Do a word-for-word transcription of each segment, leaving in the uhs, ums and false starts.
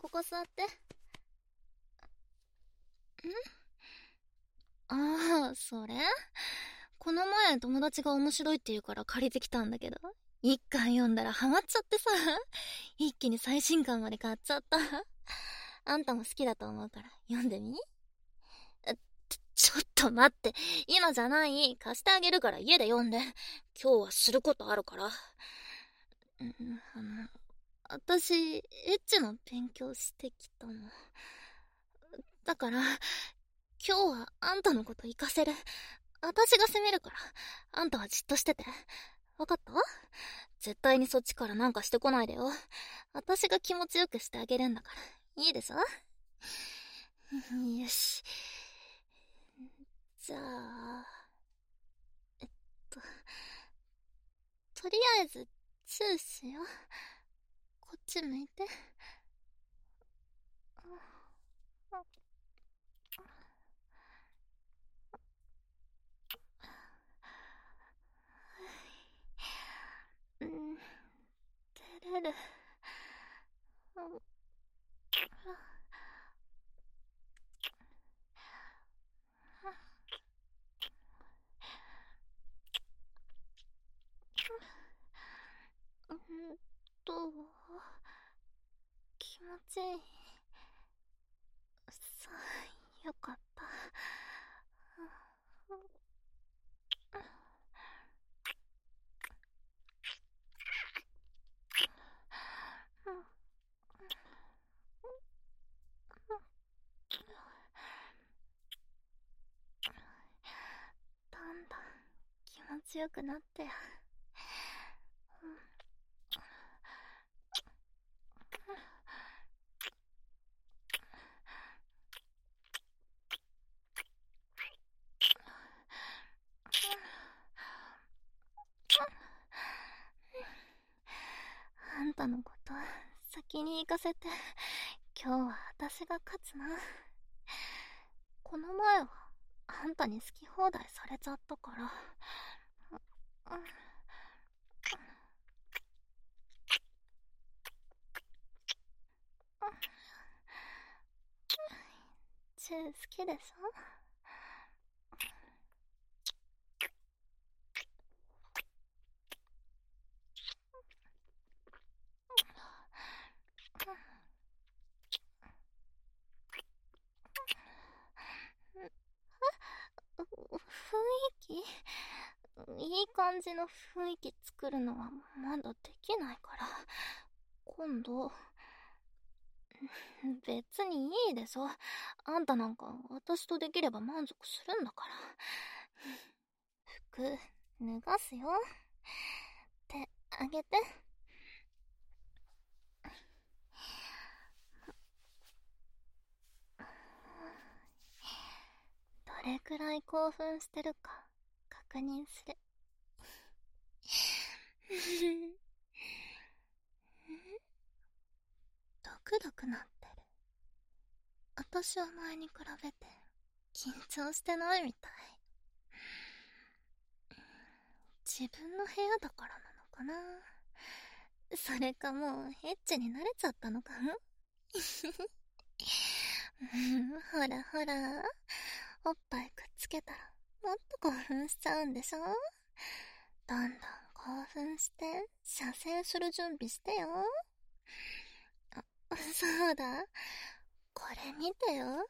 ここ座って。んああ、それこの前友達が面白いって言うから借りてきたんだけど、一巻読んだらハマっちゃってさ、一気に最新巻まで買っちゃった。あんたも好きだと思うから読んでみ。ちょっと待って、今じゃない。貸してあげるから家で読んで。今日はすることあるから。うん、あの、私、エッチの勉強してきたの。だから、今日はあんたのこと活かせる。私が責めるから、あんたはじっとしてて。わかった？絶対にそっちからなんかしてこないでよ。私が気持ちよくしてあげるんだから。いいでしょ？よし。じゃあ、えっと、とりあえず、チューしよう。こっち向いて。うん、照れる。うんと、気持ちいい。さあ、よかった。だんだん気持ちよくなって。あんたのこと先に行かせて、今日は私が勝つな。この前はあんたに好き放題されちゃったから。チュー好きでしょ？雰囲気いい感じの雰囲気作るのはまだできないから、今度。別にいいでしょ。あんたなんか私とできれば満足するんだから。服脱がすよ。手あげて。どれくらい興奮してるか確認する。ドクドクなってる。私は前に比べて緊張してないみたい。自分の部屋だからなのかな。それかもうエッチに慣れちゃったのかな。ほらほら、おっぱいくっつけたらもっと興奮しちゃうんでしょ。どんどん興奮して射精する準備してよ。あ、そうだ、これ見てよ。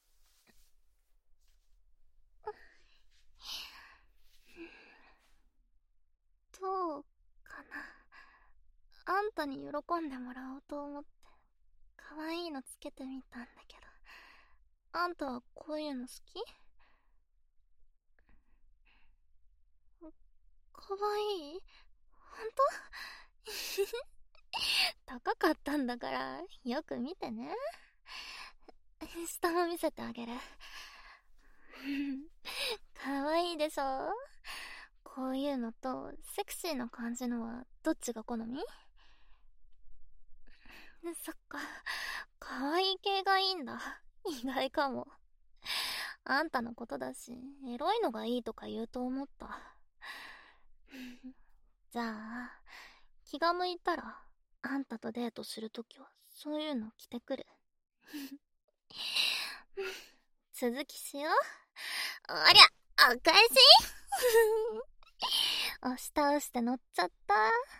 どうかな。あんたに喜んでもらおうと思って可愛いのつけてみたんだけど、あんたはこういうの好き？かわいい？ほんと？高かったんだからよく見てね。下も見せてあげる。かわいいでしょ。こういうのとセクシーな感じのはどっちが好み？そっか、かわいい系がいいんだ。意外かも。あんたのことだし、エロいのがいいとか言うと思った。じゃあ、気が向いたら、あんたとデートするときはそういうの着てくる。続きしよう。ありゃ、お返し押し倒して乗っちゃった。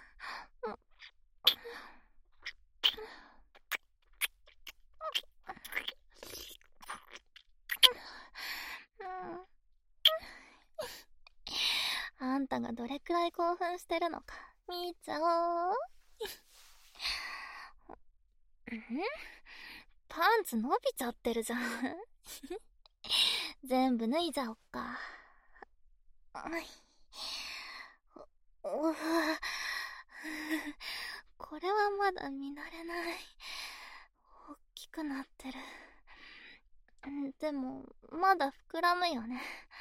あんたがどれくらい興奮してるのか見ちゃおう。ん？パンツ伸びちゃってるじゃん。全部脱いじゃおっか。おお、これはまだ見慣れない。大きくなってる。でもまだ膨らむよね。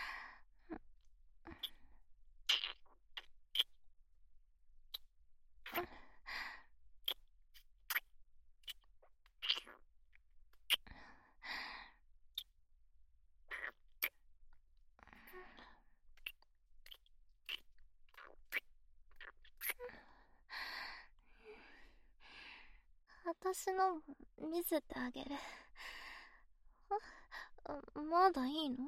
私の見せてあげる。あ、まだいいの？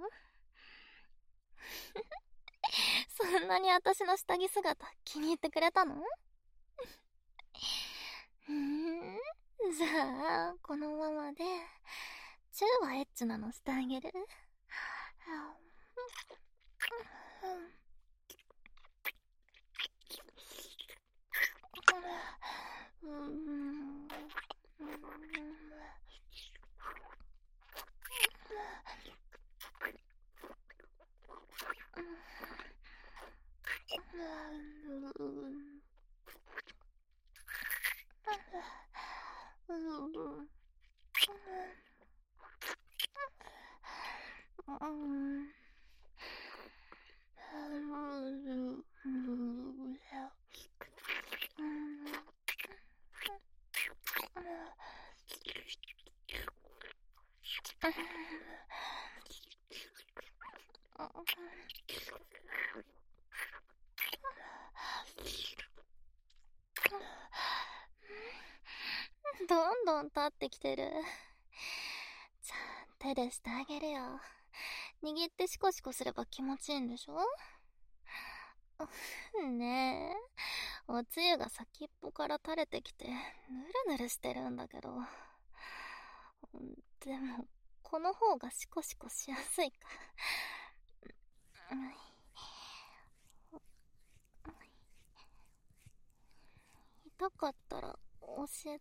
そんなに私の下着姿気に入ってくれたの？ふーん、じゃあこのままでチューはエッチなのしてあげる。うん、どんどん立ってきてる。じゃあ手でしてあげるよ。握ってシコシコすれば気持ちいいんでしょ？ねえ、おつゆが先っぽから垂れてきてぬるぬるしてるんだけど。でもこの方がシコシコしやすいか。痛かったら教えて。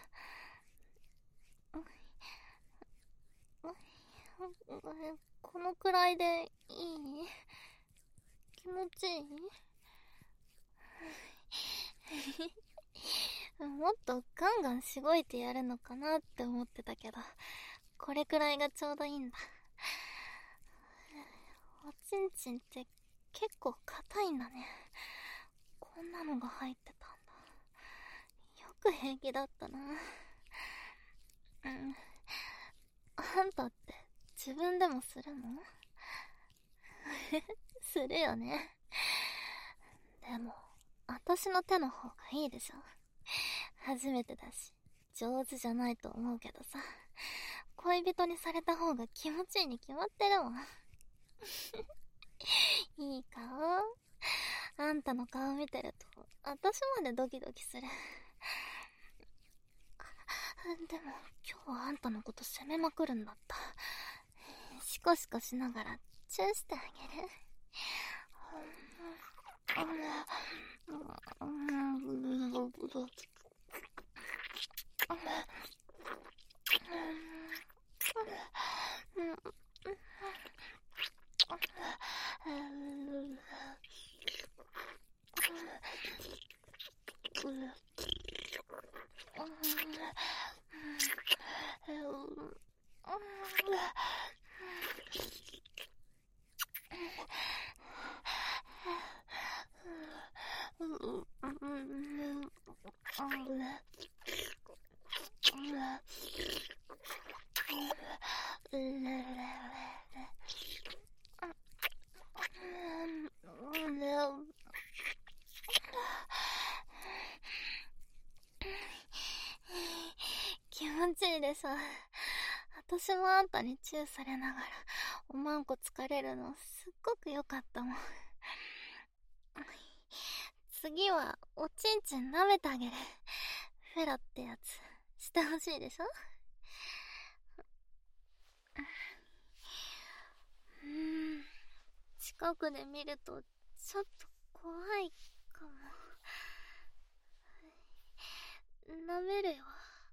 このくらいでいい？気持ちいい？もっとガンガンしごいてやるのかなって思ってたけど、これくらいがちょうどいいんだ。おちんちんって結構硬いんだね。こんなのが入ってたんだ。よく平気だったな。うん。あんたって自分でもするの？するよね。でも私の手の方がいいでしょ。初めてだし上手じゃないと思うけどさ、恋人にされた方が気持ちいいに決まってるもん。いい顔。あんたの顔見てると私までドキドキする。でも今日はあんたのこと責めまくるんだった。シコシコしながらチューしてあげる。 持ちいいでしょ。私もあんたにチューされながらおまんこ疲れるのすっごく良かったもん。次はおちんちん舐めてあげる。フェラってやつしてほしいでしょ。うーん、近くで見るとちょっと怖いかも。舐めるよ。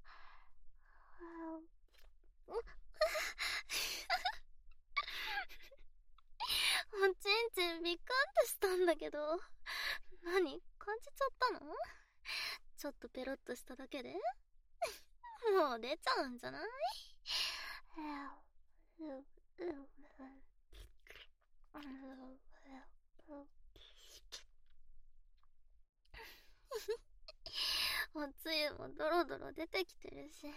おちんちんビクンってしたんだけど、何感じちゃったの？ちょっとペロッとしただけでもう出ちゃうんじゃない？おつゆもドロドロ出てきてるし。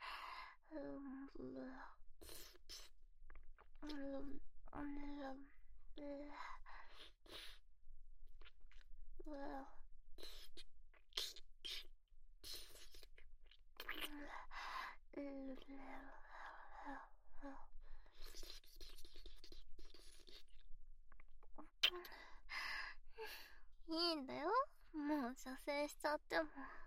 いいんだよ、もう射精しちゃっても。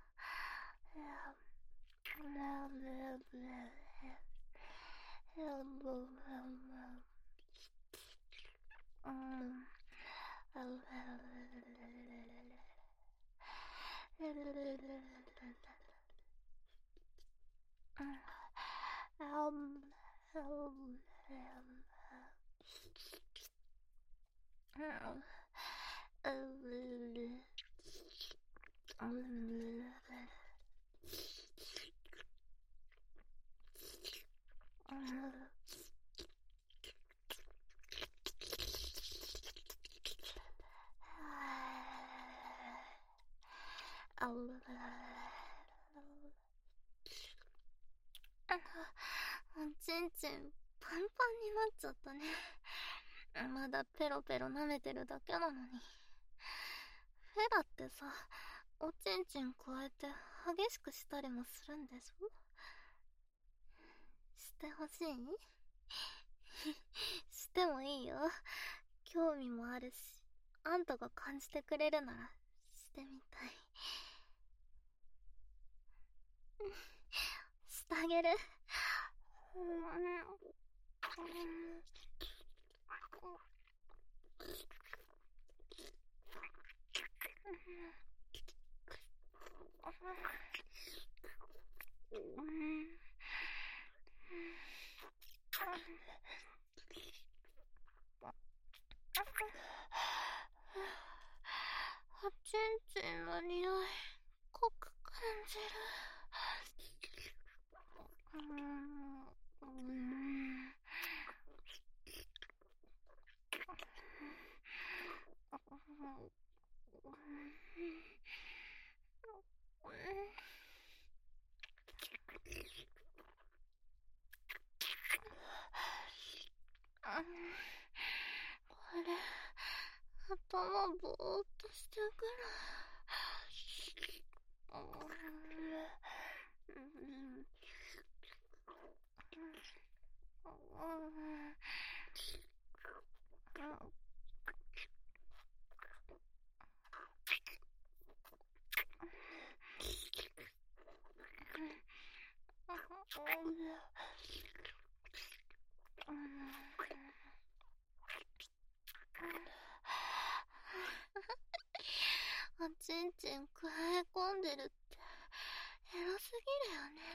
おちんちんパンパンになっちゃったね。まだペロペロ舐めてるだけなのに。フェラってさ、おちんちん加えて激しくしたりもするんでしょ？してほしい？してもいいよ。興味もあるし、あんたが感じてくれるならしてみたい。してあげる。おちんちんの匂い濃く感じる。うーん、うーん、これ頭ぼーっとしてくる。おちんちんくわえ込んでるってエロすぎるよね。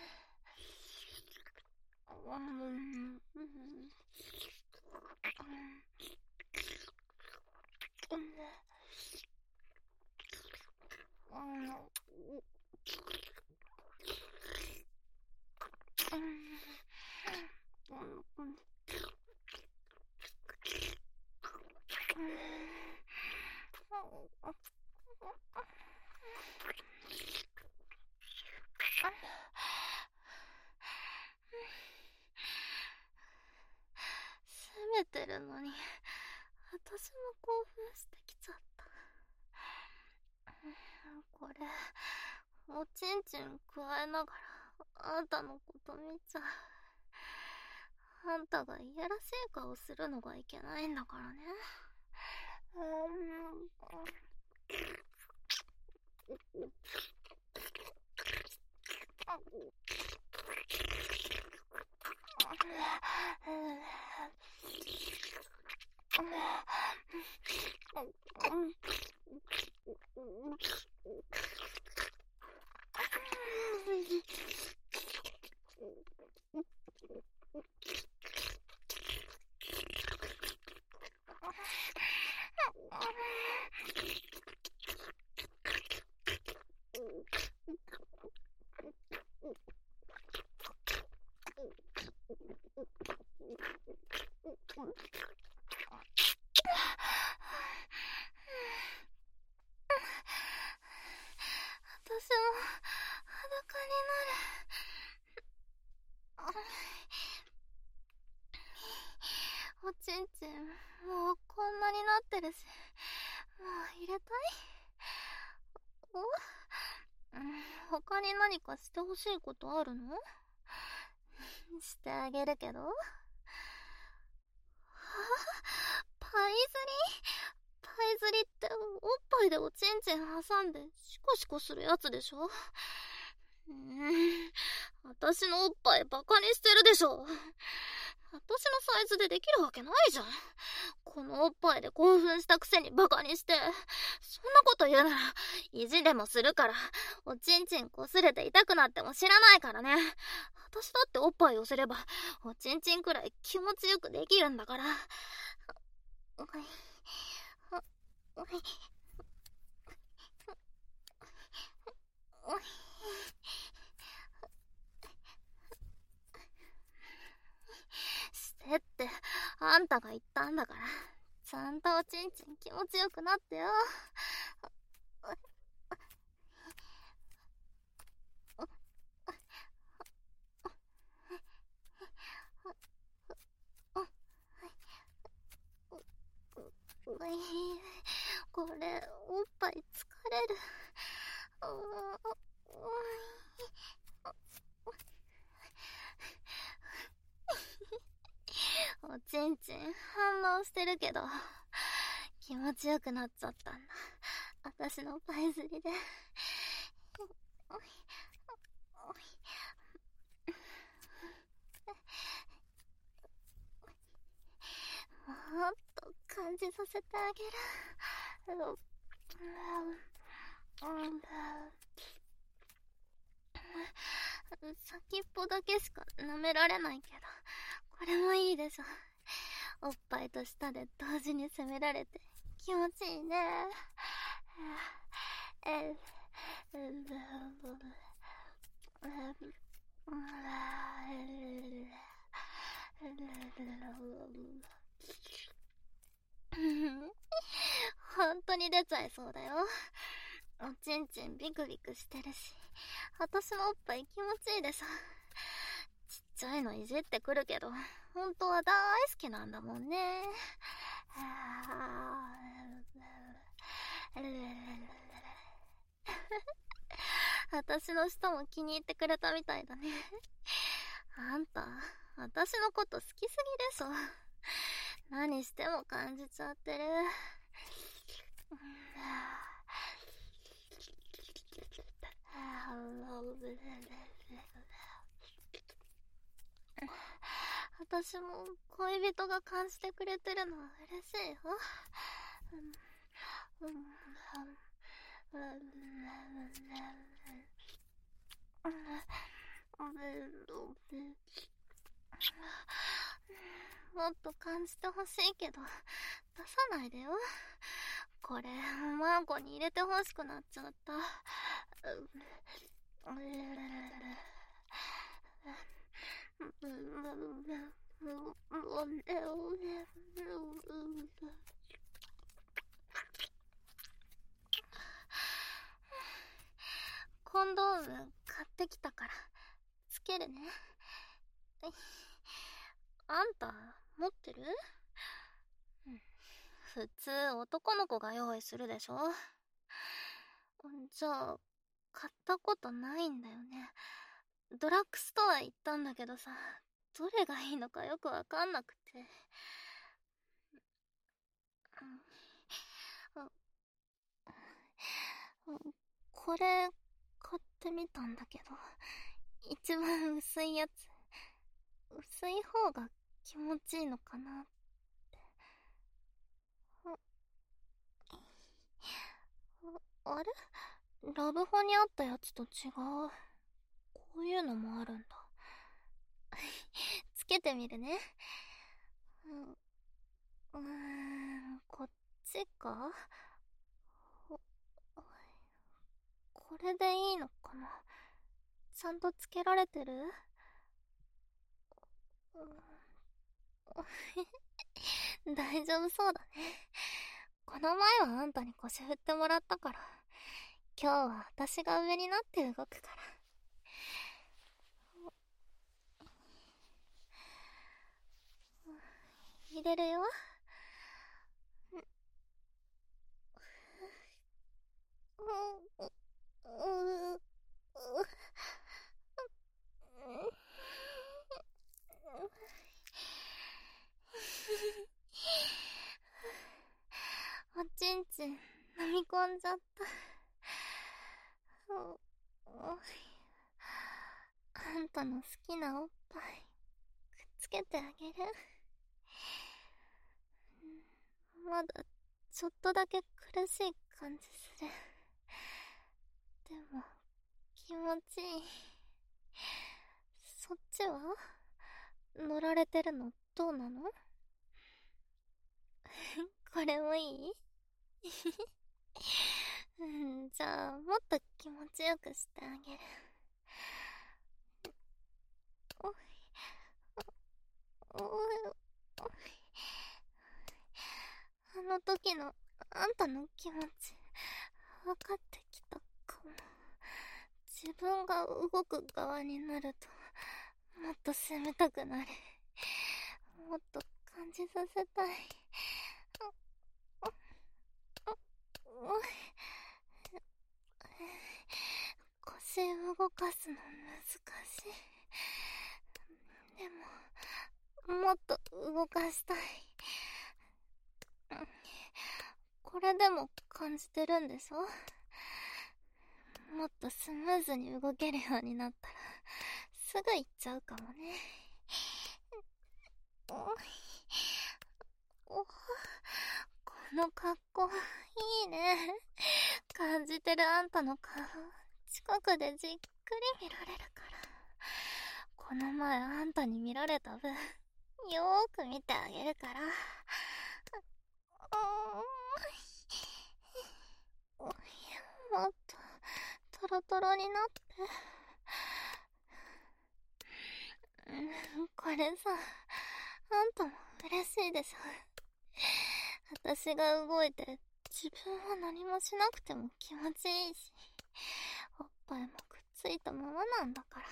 攻めてるのに私も興奮してきちゃった。これおちんちんくわえながらあんたのこと見ちゃあんたがいやらしい顔するのがいけないんだからね。私も裸になる。おちんちんもうこんなになってるし、もう入れたい？お？うん、他に何かしてほしいことあるの？してあげるけど。は？パイズリ？パイズリっておっぱいでおちんちん挟んでシコシコするやつでしょ？うーん、私のおっぱいバカにしてるでしょ。私のサイズでできるわけないじゃん。このおっぱいで興奮したくせにバカにして。そんなこと言うなら意地でもするから。おちんちんこすれて痛くなっても知らないからね。私だっておっぱいをすればおちんちんくらい気持ちよくできるんだから。おいおいおいしてってあんたが言ったんだから、ちゃんとおちんちん気持ちよくなってよ。これおっぱい疲れる。おちんちん反応してるけど気持ちよくなっちゃったんだ、私のパイズリで。もっと感じさせてあげる。先っぽだけしか舐められないけど、これもいいでしょ。おっぱいと舌で同時に攻められて気持ちいいね。本当に出ちゃいそうだよ。おちんちんビクビクしてるし、私のおっぱい気持ちいいでしょ。ちっちゃいのいじってくるけど、本当は大好きなんだもんね。私の人も気に入ってくれたみたいだね。あんた、私のこと好きすぎでしょ。何しても感じちゃってる。私も恋人が感じてくれてるのは嬉しいよ。もっと感じてほしいけど出さないでよ。これマンコに入れてほしくなっちゃった。コンドーム買ってきたからつけるね。あんた持ってる？普通男の子が用意するでしょ。じゃあ買ったことないんだよね。 ドラッグストア行ったんだけどさ、どれがいいのかよくわかんなくて。これ買ってみたんだけど、一番薄いやつ、薄い方が気持ちいいのかなって。あれ、ラブホにあったやつと違う。こういうのもあるんだ。つけてみるね。うーん、こっちか？これでいいのかな？ちゃんとつけられてる？大丈夫そうだね。この前はあんたに腰振ってもらったから、今日は私が上になって動くから。入れるよ。おちんちん飲み込んじゃった。あんたの好きなおっぱいくっつけてあげる。まだちょっとだけ苦しい感じする。でも気持ちいい。そっちは乗られてるのどうなの？これもいい？うん、じゃあもっと気持ちよくしてあげる。おいおいおい、あの時のあんたの気持ち分かってきたかも。自分が動く側になるともっと攻めたくなる。もっと感じさせたい。腰動かすの難しい。でももっと動かしたい。これでも感じてるんでしょ？もっとスムーズに動けるようになったらすぐ行っちゃうかもね。おお、この格好いいね。感じてるあんたの顔近くでじっくり見られるから。この前あんたに見られた分よーく見てあげるから。もっとトロトロになって。これさ、あんたも嬉しいでしょ？私が動いて自分は何もしなくても気持ちいいし、おっぱいもくっついたままなんだから。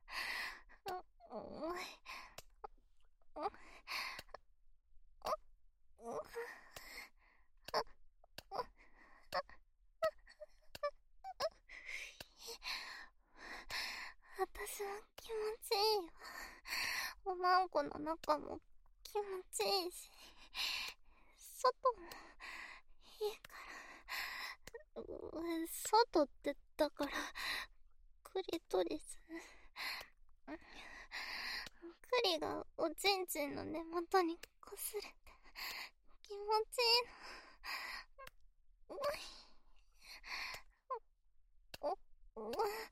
私は気持ちいいわ。おまんこの中も気持ちいいし、外もいいから。外ってだからクリトリス。クリがおちんちんの根元にこすれて気持ちいいの。おおお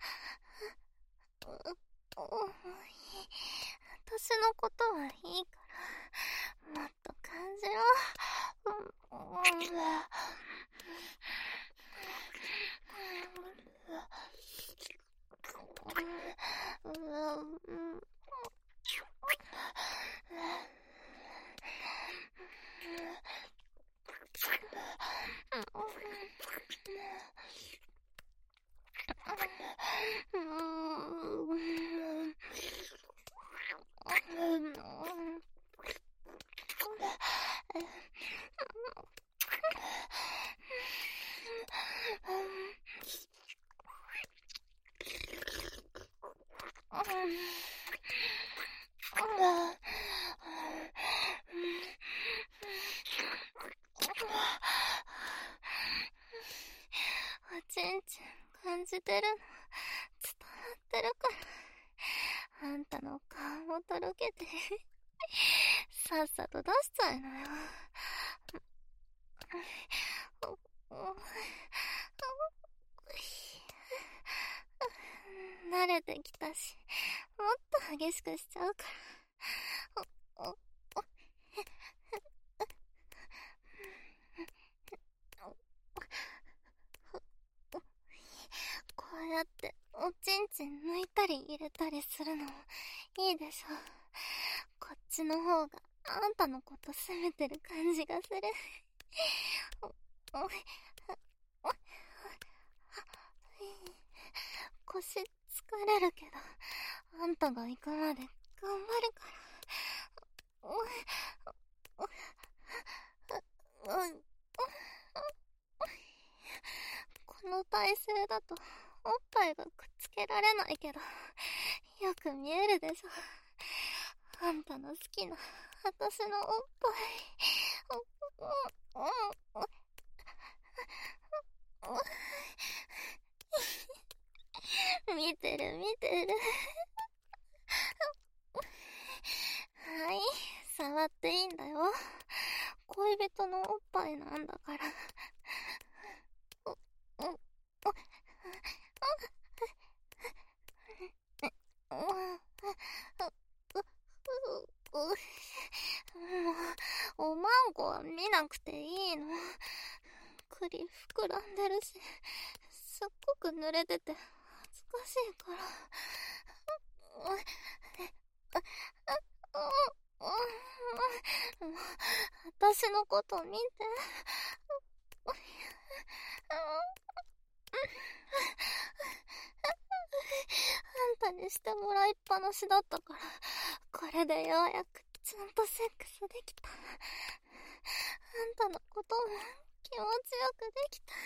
お私のことはいいからもっと感じろ。 じてるの伝わってるから、あんたの顔をとろけてさっさと出しちゃいなよ。慣れてきたし、もっと激しくしちゃうから。こうやっておちんちん抜いたり入れたりするのもいいでしょ。こっちの方があんたのこと責めてる感じがする。腰疲れるけど、あんたが行くまで頑張るから。この体勢だとおっぱいがくっつけられないけど、よく見えるでしょ。あんたの好きな私のおっぱい。見てる見てる。はい、触っていいんだよ。恋人のおっぱいなんだから。もう、おまんこは見なくていいの。栗膨らんでるし、すっごく濡れてて恥ずかしいから。私のこと見て。あんたにしてもらいっぱなしだったから、これでようやくちゃんとセックスできた。あんたのことも気持ちよくできた。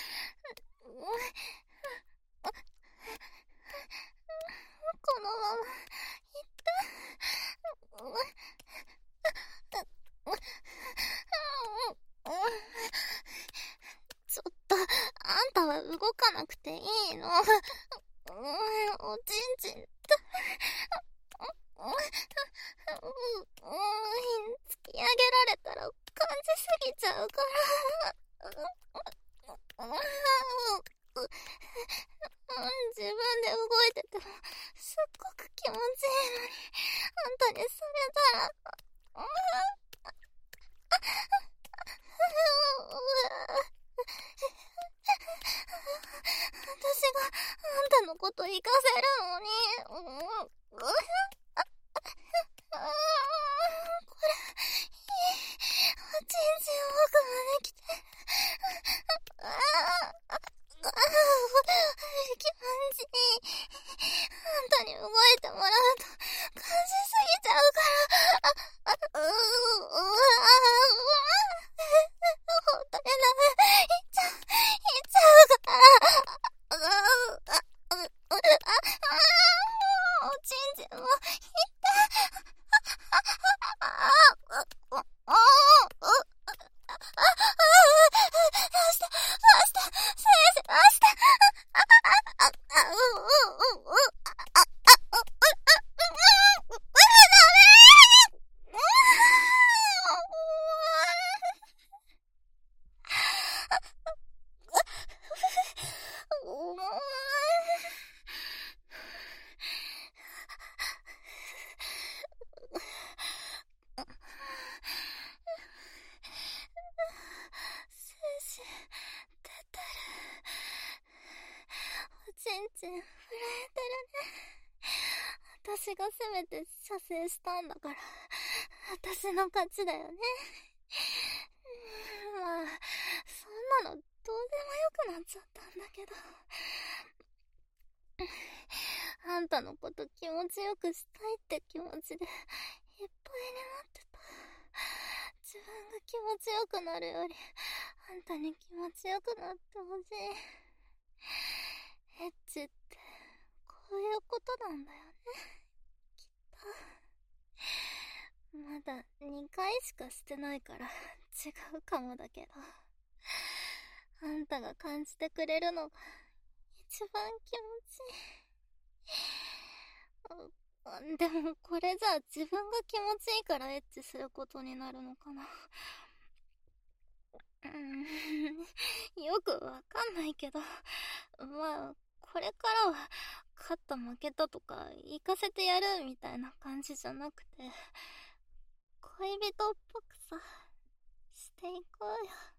このまま行って。ちょっと、あんたは動かなくていいの。おちんちん突き上げられたら感じすぎちゃうから。自分で動いててもすっごく気持ちいいのに、あんたにされたら私があんたのこと行かせるのに。これ、おちんちん奥まで来て。気持ちいい。あんたに動いてもらうと感じすぎちゃうから。ううほんとにダメ。いっちゃう、いっちゃうから。おちんちんもいって。ちんちん震えてるね。私がせめて射精したんだから私の勝ちだよね。まあそんなのどうでもよくなっちゃったんだけど、あんたのこと気持ちよくしたいって気持ちでいっぱいになってた。自分が気持ちよくなるよりあんたに気持ちよくなってほしい。エッチってこういうことなんだよね、きっと。まだにかいしかしてないから違うかもだけど、あんたが感じてくれるのが一番気持ちいい。でもこれじゃあ自分が気持ちいいからエッチすることになるのかな。うーん、よくわかんないけど、まあこれからは勝った負けたとか行かせてやるみたいな感じじゃなくて、恋人っぽくさしていこうよ。